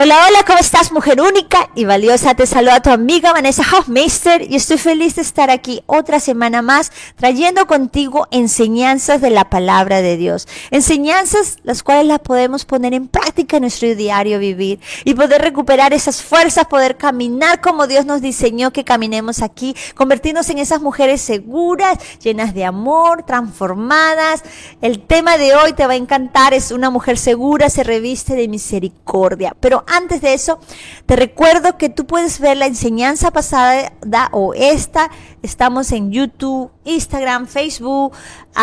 Hola, hola, ¿cómo estás, mujer única y valiosa? Te saluda tu amiga Vanessa Hofmeister y estoy feliz de estar aquí otra semana más trayendo contigo enseñanzas de la palabra de Dios. Enseñanzas las cuales las podemos poner en práctica en nuestro diario vivir y poder recuperar esas fuerzas, poder caminar como Dios nos diseñó que caminemos aquí, convertirnos en esas mujeres seguras, llenas de amor, transformadas. El tema de hoy te va a encantar, es una mujer segura, se reviste de misericordia. Pero antes de eso, te recuerdo que tú puedes ver la enseñanza pasada o esta. Estamos en YouTube, Instagram, Facebook,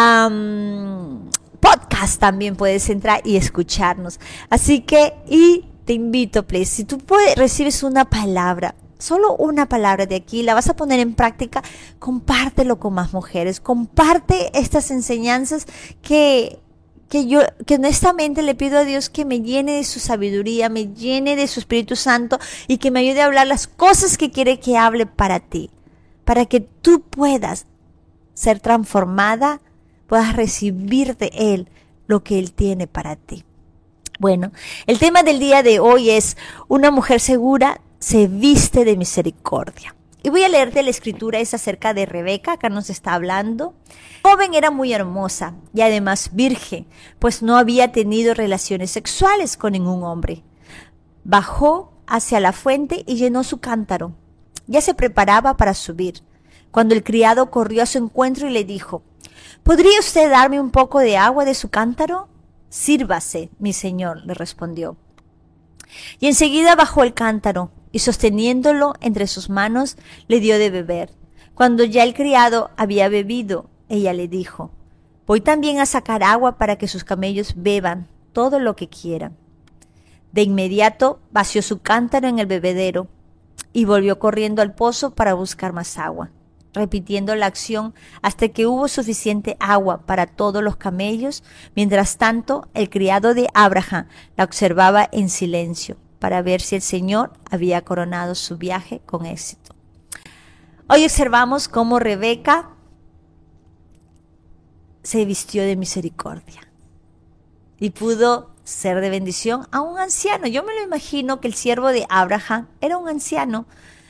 podcast también puedes entrar y escucharnos. Así que, y te invito, please, si tú recibes una palabra, solo una palabra de aquí, la vas a poner en práctica, compártelo con más mujeres, comparte estas enseñanzas que honestamente le pido a Dios que me llene de su sabiduría, me llene de su Espíritu Santo y que me ayude a hablar las cosas que quiere que hable para ti, para que tú puedas ser transformada, puedas recibir de Él lo que Él tiene para ti. Bueno, el tema del día de hoy es: una mujer segura se viste de misericordia. Y voy a leerte la escritura, es acerca de Rebeca, acá nos está hablando. La joven era muy hermosa y además virgen, pues no había tenido relaciones sexuales con ningún hombre. Bajó hacia la fuente y llenó su cántaro. Ya se preparaba para subir, cuando el criado corrió a su encuentro y le dijo: ¿podría usted darme un poco de agua de su cántaro? Sírvase, mi señor, le respondió. Y enseguida bajó el cántaro y sosteniéndolo entre sus manos le dio de beber. Cuando ya el criado había bebido, ella le dijo: voy también a sacar agua para que sus camellos beban todo lo que quieran. De inmediato vació su cántaro en el bebedero y volvió corriendo al pozo para buscar más agua, repitiendo la acción hasta que hubo suficiente agua para todos los camellos. Mientras tanto, el criado de Abraham la observaba en silencio para ver si el Señor había coronado su viaje con éxito. Hoy observamos cómo Rebeca se vistió de misericordia y pudo ser de bendición a un anciano. Yo me lo imagino que el siervo de Abraham era un anciano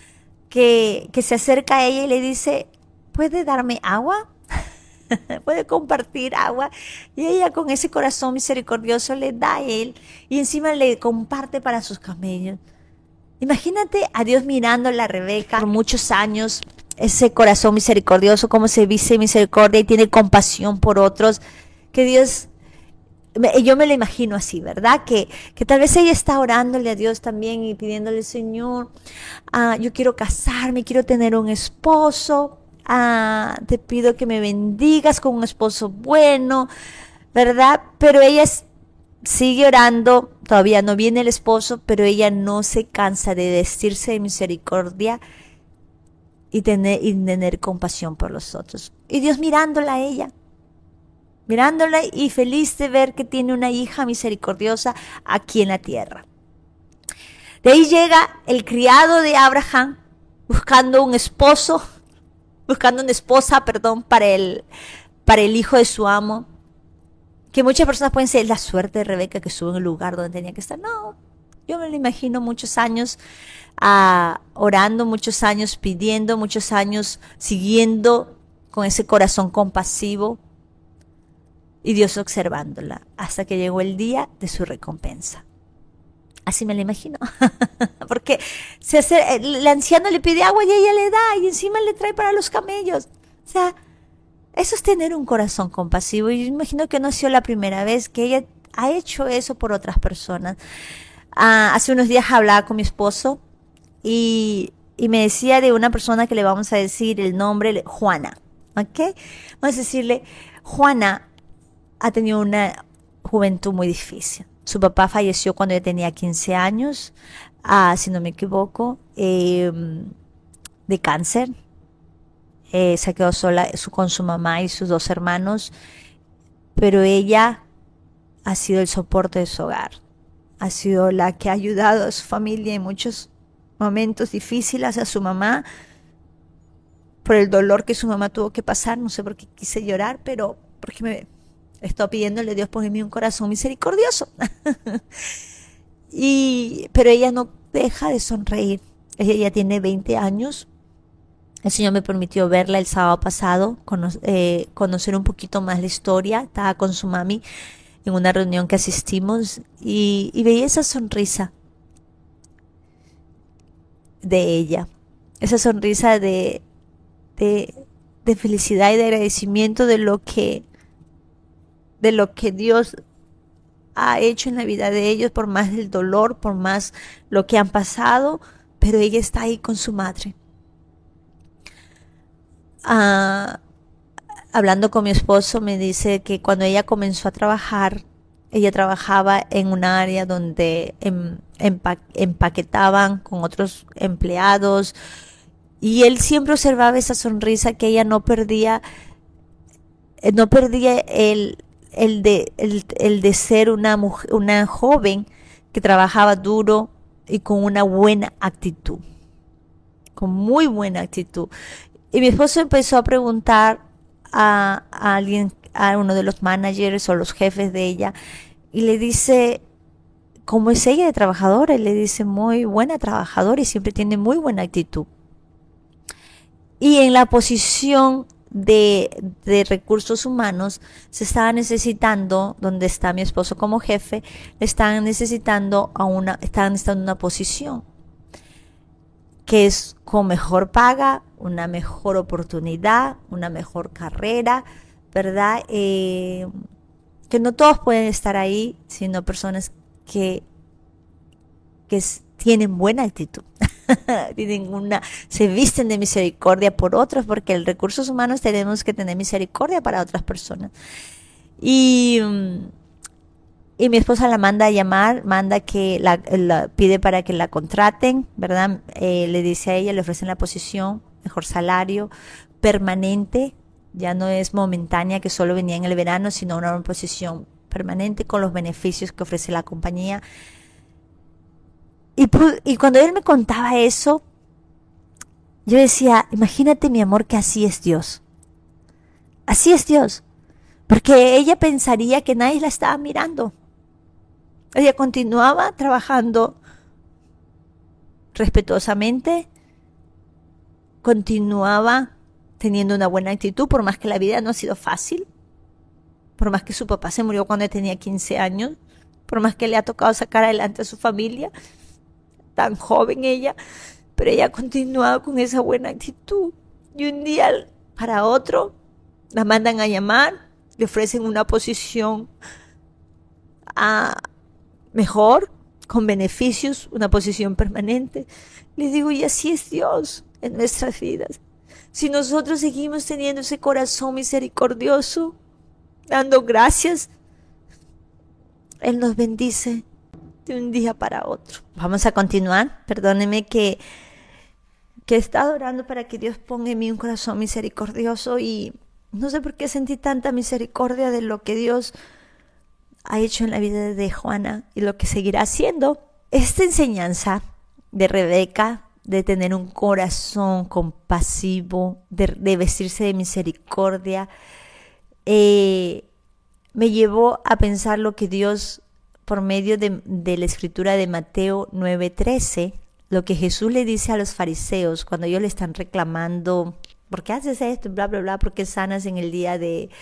que se acerca a ella y le dice: ¿puede darme agua? ¿Puede compartir agua? Y ella, con ese corazón misericordioso, le da a él y encima le comparte para sus camellos. Imagínate a Dios mirándola a Rebeca por muchos años, ese corazón misericordioso, cómo se viste misericordia y tiene compasión por otros, que Dios, yo me lo imagino así, ¿verdad? Que tal vez ella está orándole a Dios también y pidiéndole: Señor, yo quiero casarme, quiero tener un esposo, te pido que me bendigas con un esposo bueno, ¿verdad? Pero ella sigue orando, todavía no viene el esposo, pero ella no se cansa de vestirse de misericordia y tener compasión por los otros. Y Dios mirándola a ella, mirándola y feliz de ver que tiene una hija misericordiosa aquí en la tierra. De ahí llega el criado de Abraham buscando un esposo, buscando una esposa, para el hijo de su amo. Que muchas personas pueden decir: la suerte de Rebeca que estuvo en el lugar donde tenía que estar. No, yo me lo imagino muchos años orando, muchos años pidiendo, muchos años siguiendo con ese corazón compasivo y Dios observándola hasta que llegó el día de su recompensa. Así me lo imagino. Porque el anciano le pide agua y ella le da y encima le trae para los camellos. O sea, eso es tener un corazón compasivo. Y yo imagino que no ha sido la primera vez que ella ha hecho eso por otras personas. Hace unos días hablaba con mi esposo y me decía de una persona que le vamos a decir el nombre, Juana. ¿Ok? Vamos a decirle: Juana ha tenido una juventud muy difícil. Su papá falleció cuando ella tenía 15 años, si no me equivoco, de cáncer. Se quedó sola con su mamá y sus 2 hermanos, pero ella ha sido el soporte de su hogar. Ha sido la que ha ayudado a su familia en muchos momentos difíciles, a su mamá, por el dolor que su mamá tuvo que pasar. No sé por qué quise llorar, pero porque me estoy pidiéndole a Dios: ponme un corazón misericordioso. pero ella no deja de sonreír. Ella ya tiene 20 años. El Señor me permitió verla el sábado pasado, conocer un poquito más la historia. Estaba con su mami en una reunión que asistimos y veía esa sonrisa de ella, esa sonrisa de felicidad y de agradecimiento de lo que Dios ha hecho en la vida de ellos, por más del dolor, por más lo que han pasado, pero ella está ahí con su madre. Hablando con mi esposo, me dice que cuando ella comenzó a trabajar, ella trabajaba en un área donde empaquetaban con otros empleados, y él siempre observaba esa sonrisa que ella no perdía el de ser una joven que trabajaba duro y con una buena actitud, con muy buena actitud. Y mi esposo empezó a preguntar a alguien, a uno de los managers o los jefes de ella, y le dice, ¿cómo es ella de trabajadora? Y le dice, muy buena trabajadora y siempre tiene muy buena actitud. Y en la posición de recursos humanos se estaba necesitando, donde está mi esposo como jefe, estaban necesitando una posición que es con mejor paga, una mejor oportunidad, una mejor carrera, ¿verdad? Que no todos pueden estar ahí, sino personas que tienen buena actitud, se visten de misericordia por otros, porque en recursos humanos tenemos que tener misericordia para otras personas. Y mi esposa la manda a llamar, la pide para que la contraten, ¿verdad? Le dice a ella, le ofrecen la posición, mejor salario, permanente, ya no es momentánea que solo venía en el verano, sino una posición permanente con los beneficios que ofrece la compañía. Y cuando él me contaba eso, yo decía, imagínate mi amor, que así es Dios. Así es Dios. Porque ella pensaría que nadie la estaba mirando. Ella continuaba trabajando respetuosamente, continuaba teniendo una buena actitud, por más que la vida no ha sido fácil, por más que su papá se murió cuando tenía 15 años, por más que le ha tocado sacar adelante a su familia, tan joven ella, pero ella continuaba con esa buena actitud. Y un día para otro la mandan a llamar, le ofrecen una posición mejor, con beneficios, una posición permanente. Les digo, y así es Dios en nuestras vidas. Si nosotros seguimos teniendo ese corazón misericordioso, dando gracias, Él nos bendice de un día para otro. Vamos a continuar. Perdónenme que he estado orando para que Dios ponga en mí un corazón misericordioso, y no sé por qué sentí tanta misericordia de lo que Dios ha hecho en la vida de Juana y lo que seguirá haciendo. Esta enseñanza de Rebeca, de tener un corazón compasivo, de vestirse de misericordia, me llevó a pensar lo que Dios, por medio de la escritura de Mateo 9:13, lo que Jesús le dice a los fariseos cuando ellos le están reclamando, ¿por qué haces esto? Bla, bla, bla, ¿por qué sanas en el día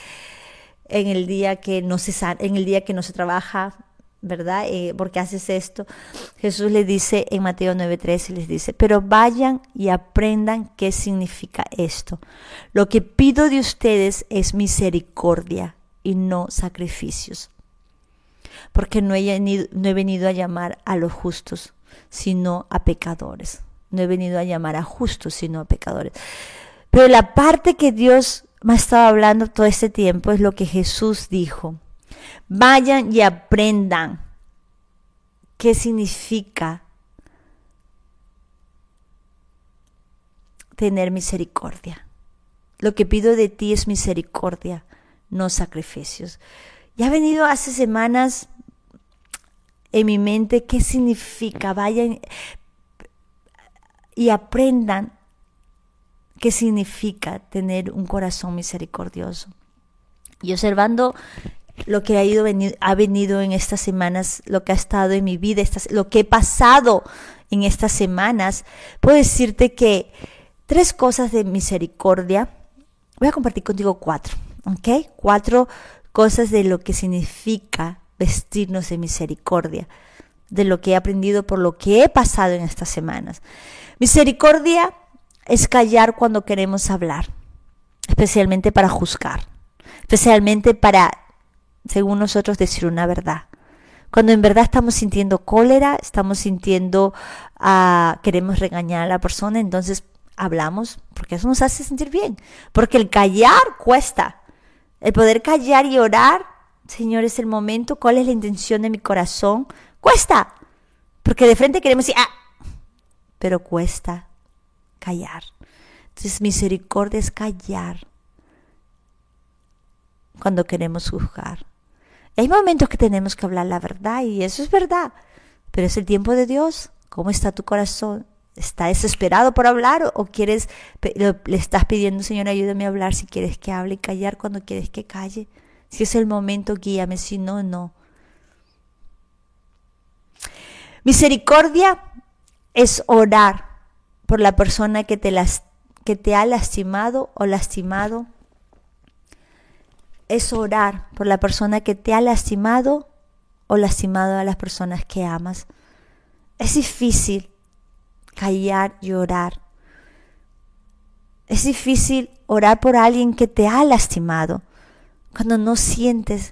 que no se trabaja, ¿verdad? ¿Por qué haces esto? Jesús les dice en Mateo 9:13, les dice, pero vayan y aprendan qué significa esto. Lo que pido de ustedes es misericordia y no sacrificios. Porque no he venido a llamar a los justos, sino a pecadores. No he venido a llamar a justos, sino a pecadores. Pero la parte que Dios me ha estado hablando todo este tiempo es lo que Jesús dijo. Vayan y aprendan qué significa tener misericordia. Lo que pido de ti es misericordia, no sacrificios. Ya ha venido hace semanas en mi mente qué significa. Vayan y aprendan qué significa tener un corazón misericordioso. Y observando lo que ha venido en estas semanas, lo que ha estado en mi vida, lo que he pasado en estas semanas, puedo decirte que 3 cosas de misericordia, voy a compartir contigo 4, ¿ok? 4 cosas de lo que significa vestirnos de misericordia, de lo que he aprendido por lo que he pasado en estas semanas. Misericordia es callar cuando queremos hablar, especialmente para juzgar, especialmente para, según nosotros, decir una verdad. Cuando en verdad estamos sintiendo cólera, estamos sintiendo, queremos regañar a la persona, entonces hablamos, porque eso nos hace sentir bien. Porque el callar cuesta. El poder callar y orar, Señor, es el momento. ¿Cuál es la intención de mi corazón? Cuesta. Porque de frente queremos decir, pero cuesta callar. Entonces, misericordia es callar cuando queremos juzgar. Hay momentos que tenemos que hablar la verdad y eso es verdad, pero es el tiempo de Dios. ¿Cómo está tu corazón? ¿Está desesperado por hablar o le estás pidiendo, Señor, ayúdame a hablar si quieres que hable y callar cuando quieres que calle? Si es el momento, guíame, si no, no. Misericordia es orar por la persona que te ha lastimado o lastimado. Es orar por la persona que te ha lastimado o lastimado a las personas que amas. Es difícil callar y orar. Es difícil orar por alguien que te ha lastimado cuando no sientes.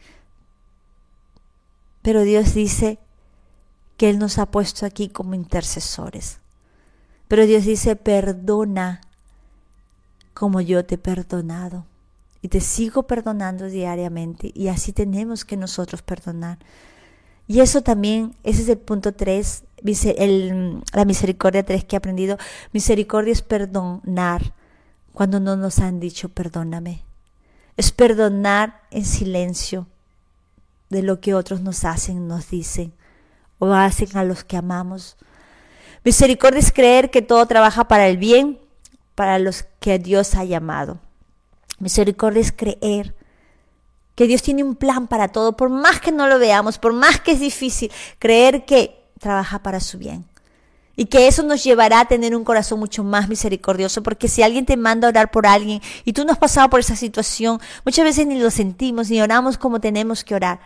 Pero Dios dice que Él nos ha puesto aquí como intercesores. Pero Dios dice, perdona como yo te he perdonado. Y te sigo perdonando diariamente. Y así tenemos que nosotros perdonar. Y eso también, ese es el punto 3, la misericordia 3 que he aprendido. Misericordia es perdonar cuando no nos han dicho perdóname. Es perdonar en silencio de lo que otros nos hacen, nos dicen o hacen a los que amamos. Misericordia es creer que todo trabaja para el bien, para los que Dios ha llamado. Misericordia es creer que Dios tiene un plan para todo, por más que no lo veamos, por más que es difícil, creer que trabaja para su bien. Y que eso nos llevará a tener un corazón mucho más misericordioso, porque si alguien te manda a orar por alguien y tú no has pasado por esa situación, muchas veces ni lo sentimos, ni oramos como tenemos que orar.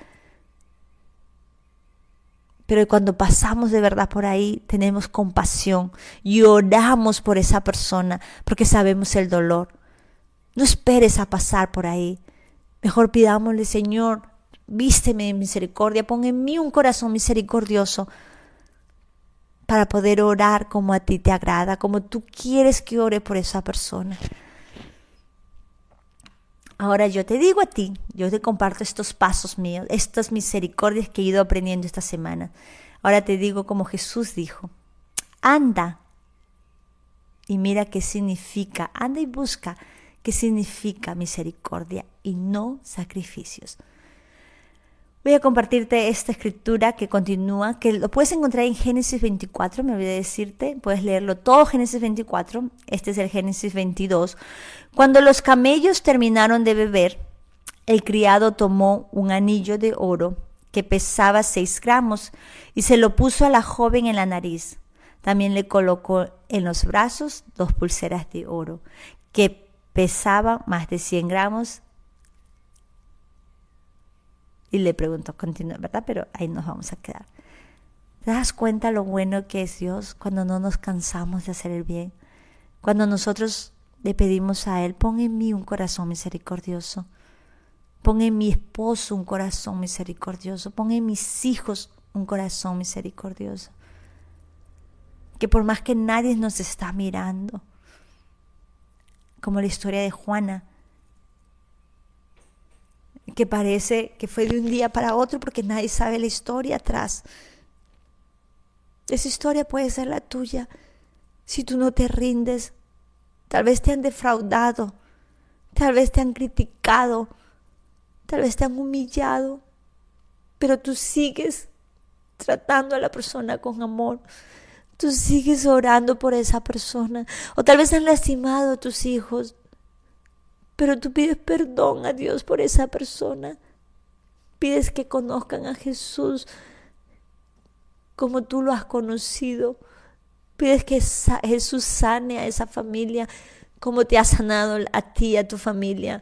Pero cuando pasamos de verdad por ahí, tenemos compasión y oramos por esa persona, porque sabemos el dolor. No esperes a pasar por ahí. Mejor pidámosle, Señor, vísteme en misericordia, pon en mí un corazón misericordioso para poder orar como a ti te agrada, como tú quieres que ore por esa persona. Ahora yo te digo a ti, yo te comparto estos pasos míos, estas misericordias que he ido aprendiendo esta semana. Ahora te digo como Jesús dijo, anda y mira qué significa, anda y busca qué significa misericordia y no sacrificios. Voy a compartirte esta escritura que continúa, que lo puedes encontrar en Génesis 24, me olvidé decirte, puedes leerlo todo Génesis 24, este es el Génesis 22. Cuando los camellos terminaron de beber, el criado tomó un anillo de oro que pesaba 6 gramos y se lo puso a la joven en la nariz. También le colocó en los brazos 2 pulseras de oro que pesaban más de 100 gramos. Y le preguntó, continúa, ¿verdad? Pero ahí nos vamos a quedar. ¿Te das cuenta lo bueno que es Dios cuando no nos cansamos de hacer el bien? Cuando nosotros le pedimos a Él, pon en mí un corazón misericordioso. Pon en mi esposo un corazón misericordioso. Pon en mis hijos un corazón misericordioso. Que por más que nadie nos está mirando, como la historia de Juana, que parece que fue de un día para otro porque nadie sabe la historia atrás. Esa historia puede ser la tuya si tú no te rindes. Tal vez te han defraudado, tal vez te han criticado, tal vez te han humillado, pero tú sigues tratando a la persona con amor. Tú sigues orando por esa persona. O tal vez han lastimado a tus hijos, pero tú pides perdón a Dios por esa persona. Pides que conozcan a Jesús como tú lo has conocido. Pides que Jesús sane a esa familia como te ha sanado a ti y a tu familia.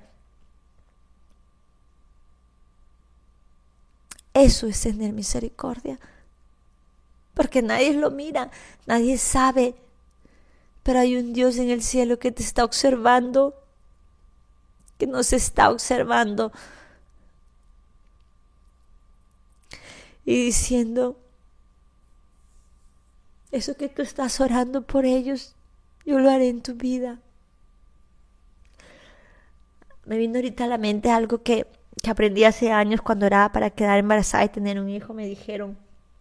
Eso es tener misericordia. Porque nadie lo mira, nadie sabe. Pero hay un Dios en el cielo que te está observando, que nos está observando. Y diciendo, eso que tú estás orando por ellos, yo lo haré en tu vida. Me vino ahorita a la mente algo que aprendí hace años cuando oraba para quedar embarazada y tener un hijo. Me dijeron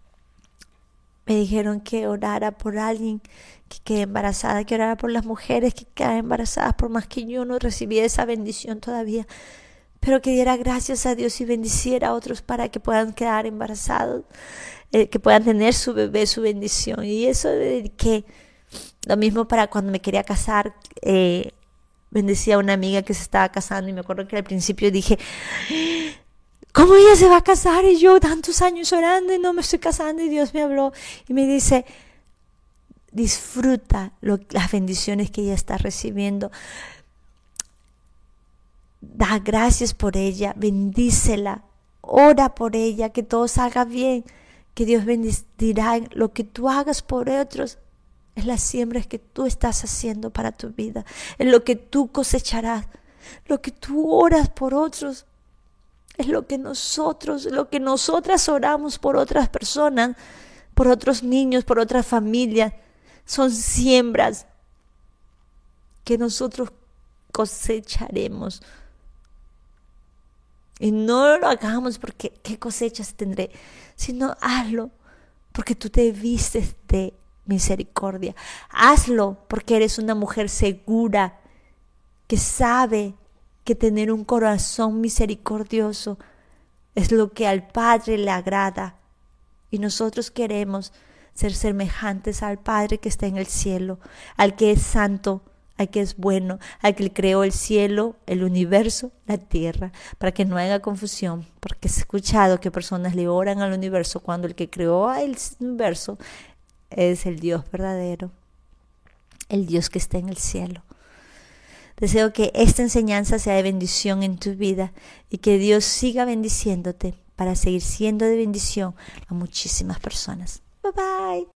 que orara por alguien que quede embarazada, que orara por las mujeres que quedan embarazadas, por más que yo no recibí esa bendición todavía, pero que diera gracias a Dios y bendiciera a otros para que puedan quedar embarazados, que puedan tener su bebé, su bendición. Y eso dediqué. Lo mismo para cuando me quería casar, bendecía a una amiga que se estaba casando y me acuerdo que al principio dije, ¿cómo ella se va a casar? Y yo tantos años orando y no me estoy casando, y Dios me habló y me dice, disfruta las bendiciones que ella está recibiendo. Da gracias por ella, bendícela, ora por ella, que todo salga bien, que Dios bendecirá lo que tú hagas por otros. Es las siembras que tú estás haciendo para tu vida, es lo que tú cosecharás, lo que tú oras por otros. Es lo que nosotras oramos por otras personas, por otros niños, por otras familias. Son siembras que nosotros cosecharemos. Y no lo hagamos porque qué cosechas tendré, sino hazlo porque tú te vistes de misericordia. Hazlo porque eres una mujer segura que sabe que tener un corazón misericordioso es lo que al Padre le agrada. Y nosotros queremos ser semejantes al Padre que está en el cielo, al que es santo, al que es bueno, al que creó el cielo, el universo, la tierra, para que no haya confusión, porque he escuchado que personas le oran al universo cuando el que creó el universo es el Dios verdadero, el Dios que está en el cielo. Deseo que esta enseñanza sea de bendición en tu vida y que Dios siga bendiciéndote para seguir siendo de bendición a muchísimas personas. Bye bye.